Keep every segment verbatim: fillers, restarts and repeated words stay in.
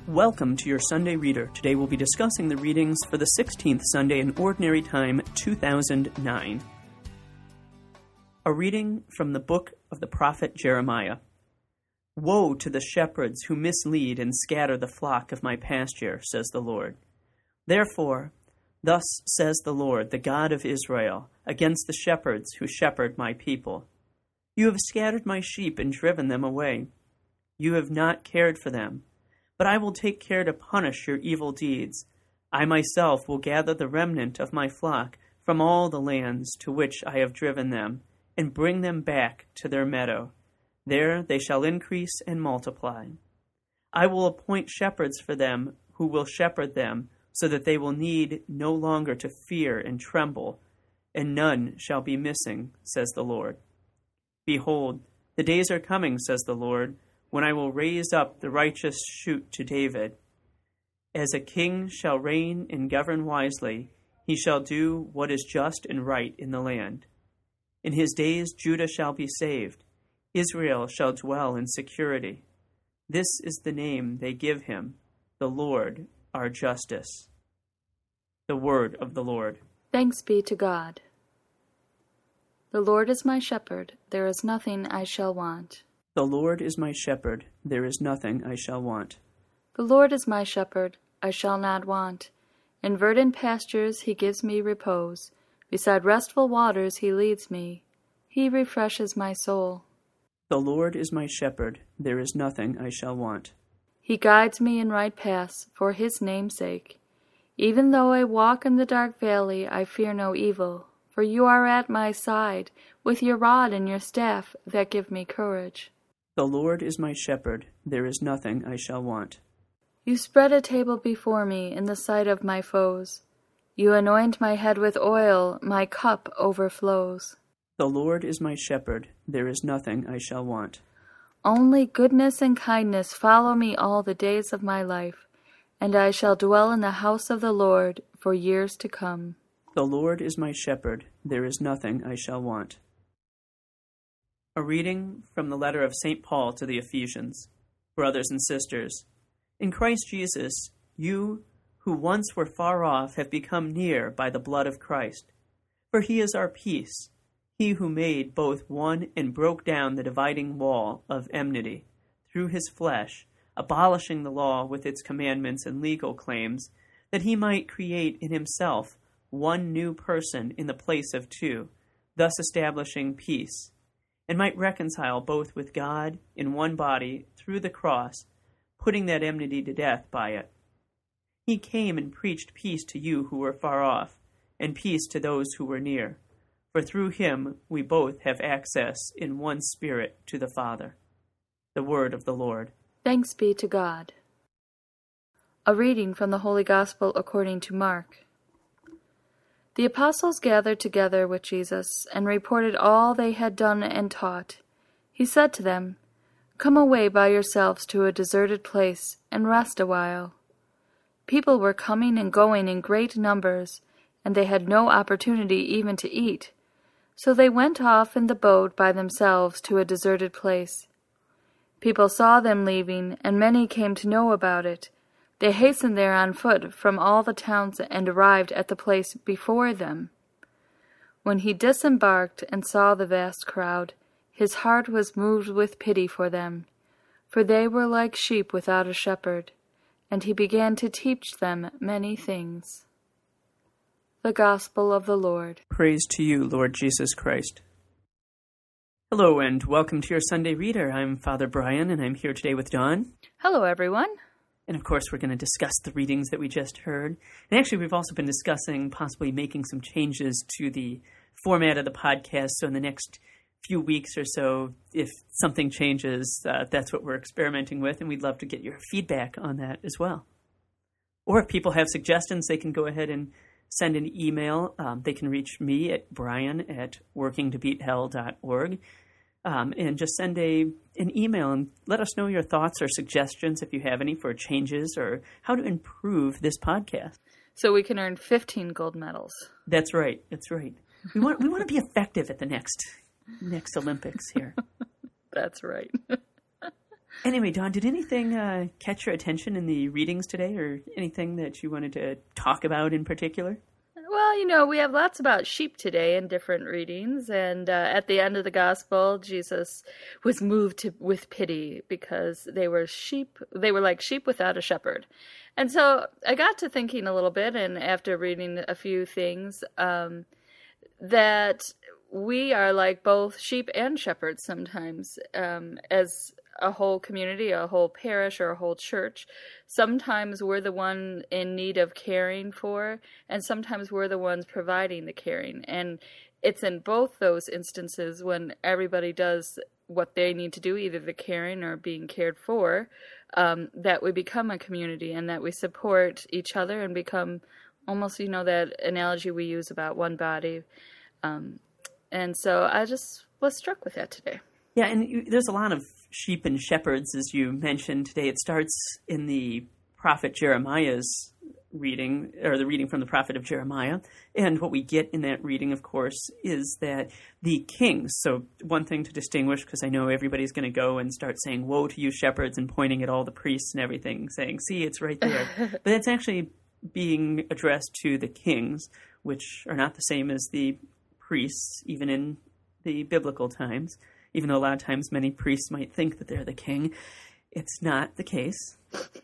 Welcome to your Sunday Reader. Today we'll be discussing the readings for the sixteenth Sunday in Ordinary Time, two thousand nine. A reading from the book of the prophet Jeremiah. Woe to the shepherds who mislead and scatter the flock of my pasture, says the Lord. Therefore, thus says the Lord, the God of Israel, against the shepherds who shepherd my people. You have scattered my sheep and driven them away. You have not cared for them. But I will take care to punish your evil deeds. I myself will gather the remnant of my flock from all the lands to which I have driven them, and bring them back to their meadow. There they shall increase and multiply. I will appoint shepherds for them who will shepherd them, so that they will need no longer to fear and tremble, and none shall be missing, says the Lord. Behold, the days are coming, says the Lord, when I will raise up the righteous shoot to David. As a king shall reign and govern wisely, he shall do what is just and right in the land. In his days Judah shall be saved, Israel shall dwell in security. This is the name they give him, the Lord our justice. The word of the Lord. Thanks be to God. The Lord is my shepherd, there is nothing I shall want. The Lord is my shepherd, there is nothing I shall want. The Lord is my shepherd, I shall not want. In verdant pastures he gives me repose. Beside restful waters he leads me. He refreshes my soul. The Lord is my shepherd, there is nothing I shall want. He guides me in right paths for his name's sake. Even though I walk in the dark valley, I fear no evil, for you are at my side, with your rod and your staff that give me courage. The Lord is my shepherd, there is nothing I shall want. You spread a table before me in the sight of my foes. You anoint my head with oil, my cup overflows. The Lord is my shepherd, there is nothing I shall want. Only goodness and kindness follow me all the days of my life, and I shall dwell in the house of the Lord for years to come. The Lord is my shepherd, there is nothing I shall want. A reading from the letter of Saint Paul to the Ephesians. Brothers and sisters, in Christ Jesus, you who once were far off have become near by the blood of Christ. For he is our peace, he who made both one and broke down the dividing wall of enmity through his flesh, abolishing the law with its commandments and legal claims, that he might create in himself one new person in the place of two, thus establishing peace, and might reconcile both with God in one body through the cross, putting that enmity to death by it. He came and preached peace to you who were far off, and peace to those who were near. For through him we both have access in one Spirit to the Father. The word of the Lord. Thanks be to God. A reading from the Holy Gospel according to Mark. The apostles gathered together with Jesus and reported all they had done and taught. He said to them, "Come away by yourselves to a deserted place and rest a while." People were coming and going in great numbers, and they had no opportunity even to eat. So they went off in the boat by themselves to a deserted place. People saw them leaving, and many came to know about it. They hastened there on foot from all the towns and arrived at the place before them. When he disembarked and saw the vast crowd, his heart was moved with pity for them, for they were like sheep without a shepherd, and he began to teach them many things. The Gospel of the Lord. Praise to you, Lord Jesus Christ. Hello and welcome to your Sunday Reader. I'm Father Brian and I'm here today with Dawn. Hello, everyone. And of course, we're going to discuss the readings that we just heard. And actually, we've also been discussing possibly making some changes to the format of the podcast. So in the next few weeks or so, if something changes, uh, that's what we're experimenting with. And we'd love to get your feedback on that as well. Or if people have suggestions, they can go ahead and send an email. Um, they can reach me at brian at working to beat hell dot org. Um, and just send a an email and let us know your thoughts or suggestions, if you have any, for changes or how to improve this podcast. So we can earn fifteen gold medals. That's right. That's right. We want we want to be effective at the next next Olympics here. That's right. Anyway, Dawn, did anything uh, catch your attention in the readings today, or anything that you wanted to talk about in particular? Well, you know, we have lots about sheep today in different readings, and uh, at the end of the gospel, Jesus was moved to, with pity because they were sheep, they were like sheep without a shepherd. And so I got to thinking a little bit, and after reading a few things, um, that we are like both sheep and shepherds sometimes, um, as a whole community, a whole parish, or a whole church. Sometimes we're the one in need of caring for, and sometimes we're the ones providing the caring. And it's in both those instances when everybody does what they need to do, either the caring or being cared for, um, that we become a community and that we support each other and become almost, you know, that analogy we use about one body. Um, and so I just was struck with that today. Yeah, and you, there's a lot of sheep and shepherds, as you mentioned today. It starts in the prophet Jeremiah's reading, or the reading from the prophet of Jeremiah. And what we get in that reading, of course, is that the kings, so one thing to distinguish, because I know everybody's going to go and start saying, woe to you shepherds, and pointing at all the priests and everything, saying, see, it's right there. But it's actually being addressed to the kings, which are not the same as the priests, even in the biblical times. Even though a lot of times many priests might think that they're the king, it's not the case.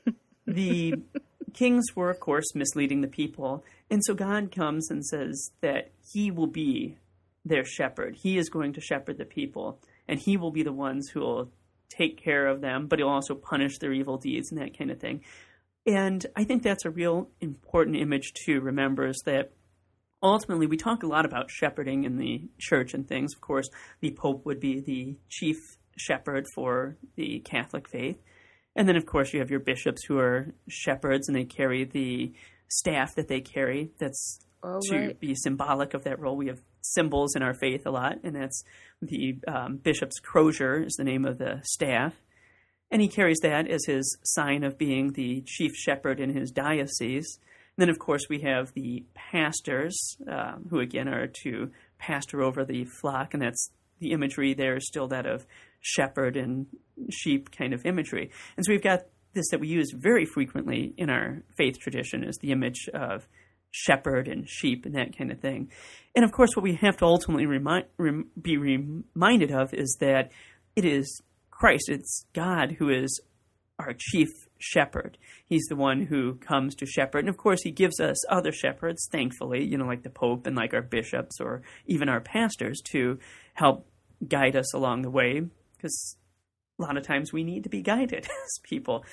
The kings were, of course, misleading the people. And so God comes and says that he will be their shepherd. He is going to shepherd the people, and he will be the ones who will take care of them, but he'll also punish their evil deeds and that kind of thing. And I think that's a real important image to remember, is that ultimately, we talk a lot about shepherding in the church and things. Of course, the Pope would be the chief shepherd for the Catholic faith. And then, of course, you have your bishops who are shepherds, and they carry the staff that they carry. That's oh, to right. be symbolic of that role. We have symbols in our faith a lot, and that's the um, bishop's crozier is the name of the staff. And he carries that as his sign of being the chief shepherd in his diocese. And then, of course, we have the pastors, uh, who, again, are to pastor over the flock, and that's the imagery there is still that of shepherd and sheep kind of imagery. And so we've got this that we use very frequently in our faith tradition is the image of shepherd and sheep and that kind of thing. And, of course, what we have to ultimately remi- rem- be reminded of is that it is Christ, it's God who is our chief shepherd. He's the one who comes to shepherd. And of course, he gives us other shepherds, thankfully, you know, like the Pope and like our bishops or even our pastors to help guide us along the way, because a lot of times we need to be guided as people.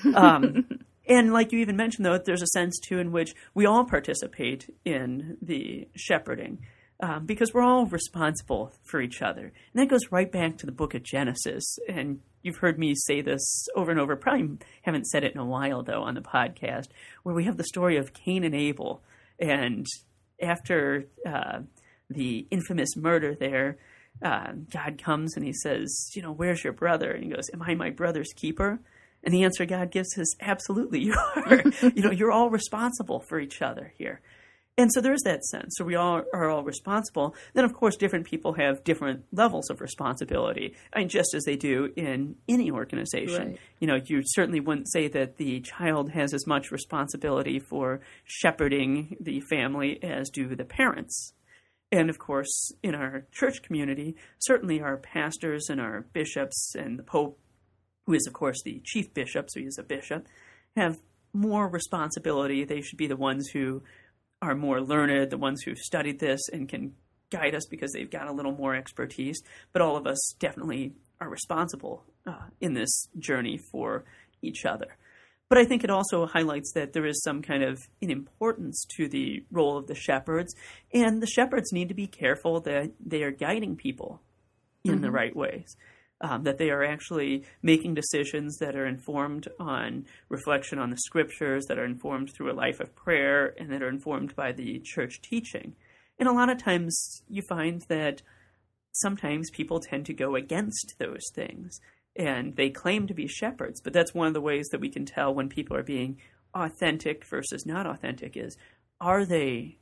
Um, and like you even mentioned, though, there's a sense, too, in which we all participate in the shepherding. Um, because we're all responsible for each other. And that goes right back to the book of Genesis. And you've heard me say this over and over. Probably haven't said it in a while, though, on the podcast, where we have the story of Cain and Abel. And after uh, the infamous murder there, uh, God comes and he says, you know, where's your brother? And he goes, am I my brother's keeper? And the answer God gives is, absolutely, you are. You know, you're all responsible for each other here. And so there's that sense. So we all are all responsible. Then, of course, different people have different levels of responsibility, I mean, just as they do in any organization. Right. You know, you certainly wouldn't say that the child has as much responsibility for shepherding the family as do the parents. And, of course, in our church community, certainly our pastors and our bishops and the Pope, who is, of course, the chief bishop, so he is a bishop, have more responsibility. They should be the ones who are more learned, the ones who've studied this and can guide us because they've got a little more expertise. But all of us definitely are responsible uh, in this journey for each other. But I think it also highlights that there is some kind of an importance to the role of the shepherds, and the shepherds need to be careful that they are guiding people in mm-hmm. the right ways. Um, that they are actually making decisions that are informed on reflection on the scriptures, that are informed through a life of prayer, and that are informed by the church teaching. And a lot of times you find that sometimes people tend to go against those things, and they claim to be shepherds, but that's one of the ways that we can tell when people are being authentic versus not authentic is, are they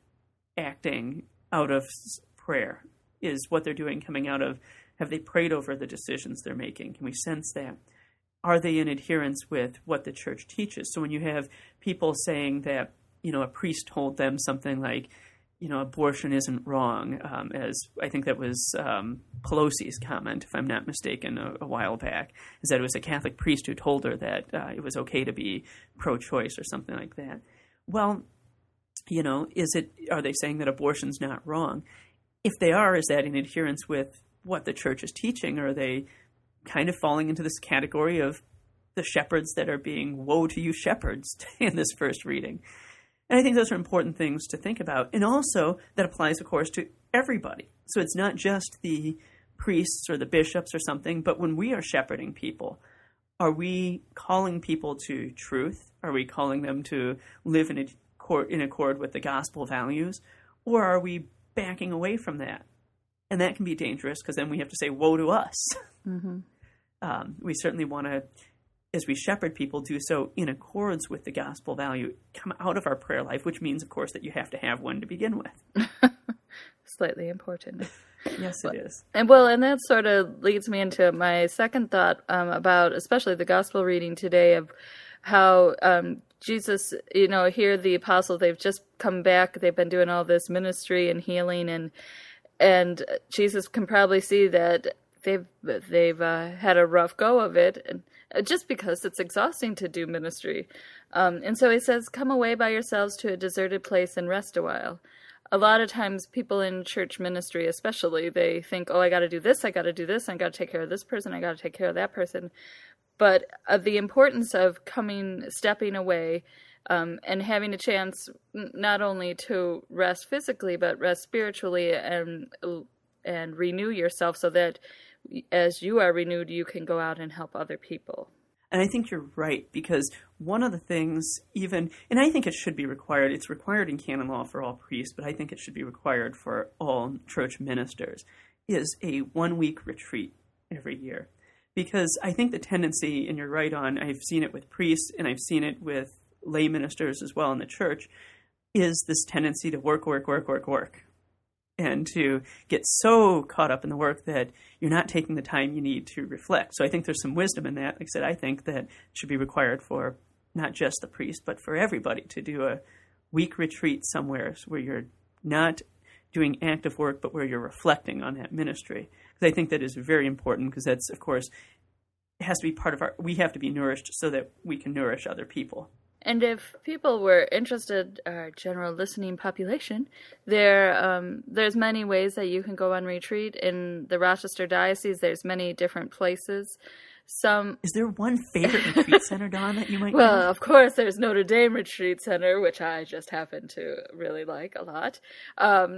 acting out of prayer? Is what they're doing coming out of, have they prayed over the decisions they're making? Can we sense that? are they in adherence with what the church teaches? So when you have people saying that, you know, a priest told them something like, you know, abortion isn't wrong, um, as I think that was um, Pelosi's comment, if I'm not mistaken, a, a while back, is that it was a Catholic priest who told her that uh, it was okay to be pro-choice or something like that. Well, you know, is it, are they saying that abortion's not wrong? If they are, is that in adherence with what the church is teaching? Or are they kind of falling into this category of the shepherds that are being, woe to you shepherds, in this first reading? And I think those are important things to think about. And also, that applies, of course, to everybody. So it's not just the priests or the bishops or something, but when we are shepherding people, are we calling people to truth? Are we calling them to live in accord, in accord with the gospel values? Or are we backing away from that? And that can be dangerous, because then we have to say, woe to us. Mm-hmm. Um, we certainly want to, as we shepherd people, do so in accordance with the gospel value, come out of our prayer life, which means, of course, that you have to have one to begin with. Slightly important. Yes, it is. And well, and that sort of leads me into my second thought um, about, especially the gospel reading today, of how um, Jesus, you know, here the apostles, they've just come back, they've been doing all this ministry and healing, and and Jesus can probably see that they've they've uh, had a rough go of it, and just because it's exhausting to do ministry. Um, and so he says, come away by yourselves to a deserted place and rest a while. A lot of times people in church ministry especially, they think, oh, I got to do this, I got to do this, I got to take care of this person, I got to take care of that person. But uh, the importance of coming, stepping away, um, and having a chance not only to rest physically, but rest spiritually and and renew yourself, so that as you are renewed, you can go out and help other people. And I think you're right, because one of the things even, and I think it should be required, it's required in canon law for all priests, but I think it should be required for all church ministers, is a one-week retreat every year. Because I think the tendency, and you're right on, I've seen it with priests, and I've seen it with lay ministers as well in the church, is this tendency to work, work, work, work, work. And to get so caught up in the work that you're not taking the time you need to reflect. So I think there's some wisdom in that. Like I said, I think that it should be required for not just the priest, but for everybody to do a week retreat somewhere where you're not doing active work, but where you're reflecting on that ministry. Because I think that is very important, because that's, of course, it has to be part of our, we have to be nourished so that we can nourish other people. And if people were interested, our general listening population, there um, there's many ways that you can go on retreat. In the Rochester Diocese, there's many different places. Some Is there one favorite retreat center, Dawn, that you might Well, know? Of course, there's Notre Dame Retreat Center, which I just happen to really like a lot. Um,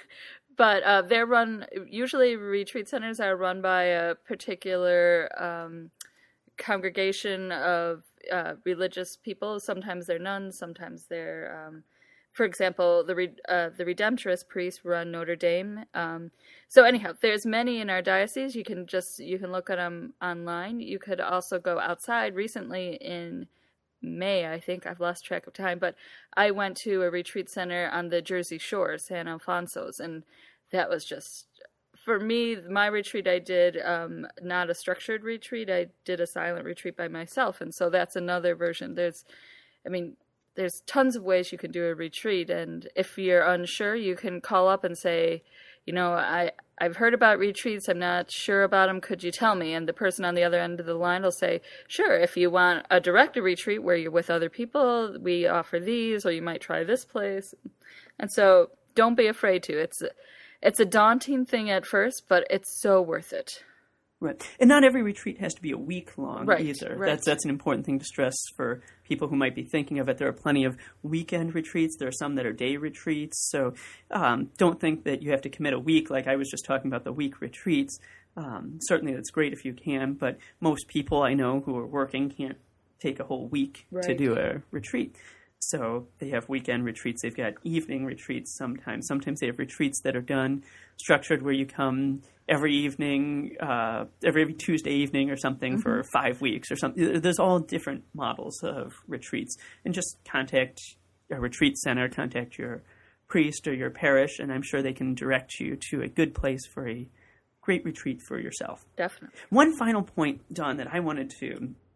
but uh, they're run, usually retreat centers are run by a particular um, congregation of Uh, religious people. Sometimes they're nuns, sometimes they're, um, for example, the Re- uh, the Redemptorist priests run Notre Dame. Um, so anyhow, there's many in our diocese. You can just you can look at them online. You could also go outside. Recently in May, I think, I've lost track of time, but I went to a retreat center on the Jersey Shore, San Alfonso's, and that was just, for me, my retreat I did, um, not a structured retreat, I did a silent retreat by myself, and so that's another version. There's, I mean, there's tons of ways you can do a retreat, and if you're unsure, you can call up and say, you know, I, I've heard about retreats, I'm not sure about them, could you tell me? And the person on the other end of the line will say, sure, if you want a directed retreat where you're with other people, we offer these, or you might try this place. And so don't be afraid to. It's It's a daunting thing at first, but it's so worth it. Right. And not every retreat has to be a week long right, either. Right. That's that's an important thing to stress for people who might be thinking of it. There are plenty of weekend retreats. There are some that are day retreats. So um, don't think that you have to commit a week, like I was just talking about the week retreats. Um, certainly that's great if you can, but most people I know who are working can't take a whole week right. to do a retreat. So they have weekend retreats. They've got evening retreats sometimes. Sometimes they have retreats that are done, structured where you come every evening, uh, every, every Tuesday evening or something mm-hmm. for five weeks or something. There's all different models of retreats. And just contact a retreat center, contact your priest or your parish, and I'm sure they can direct you to a good place for a great retreat for yourself. Definitely. One final point, Dawn, that I wanted to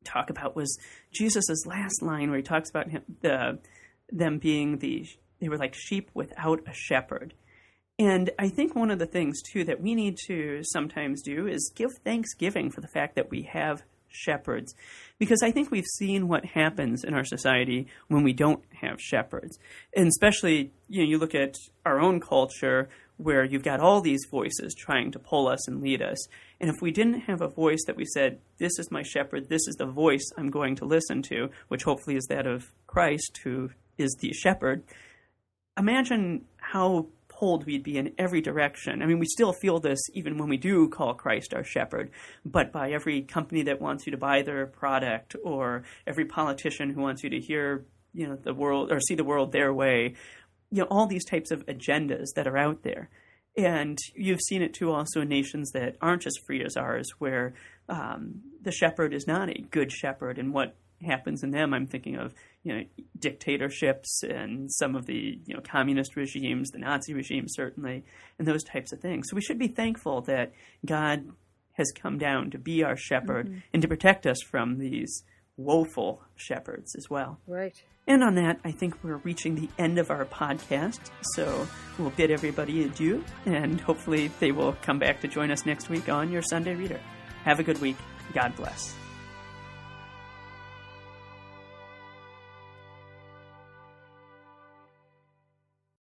talk about was Jesus's last line, where he talks about him, the them being the they were like sheep without a shepherd. And I think one of the things too that we need to sometimes do is give thanksgiving for the fact that we have shepherds, because I think we've seen what happens in our society when we don't have shepherds. And especially, you know, you look at our own culture where you've got all these voices trying to pull us and lead us. And if we didn't have a voice that we said, this is my shepherd, this is the voice I'm going to listen to, which hopefully is that of Christ, who is the shepherd, imagine how pulled we'd be in every direction. I mean, we still feel this even when we do call Christ our shepherd, but by every company that wants you to buy their product, or every politician who wants you to hear, you know, the world or see the world their way, you know, all these types of agendas that are out there. And you've seen it too also in nations that aren't as free as ours, where um, the shepherd is not a good shepherd, and what happens in them. I'm thinking of, you know, dictatorships and some of the, you know, communist regimes, the Nazi regime certainly, and those types of things. So we should be thankful that God has come down to be our shepherd mm-hmm. and to protect us from these woeful shepherds as well. Right. And on that, I think we're reaching the end of our podcast. So we'll bid everybody adieu, and hopefully they will come back to join us next week on Your Sunday Reader. Have a good week. God bless.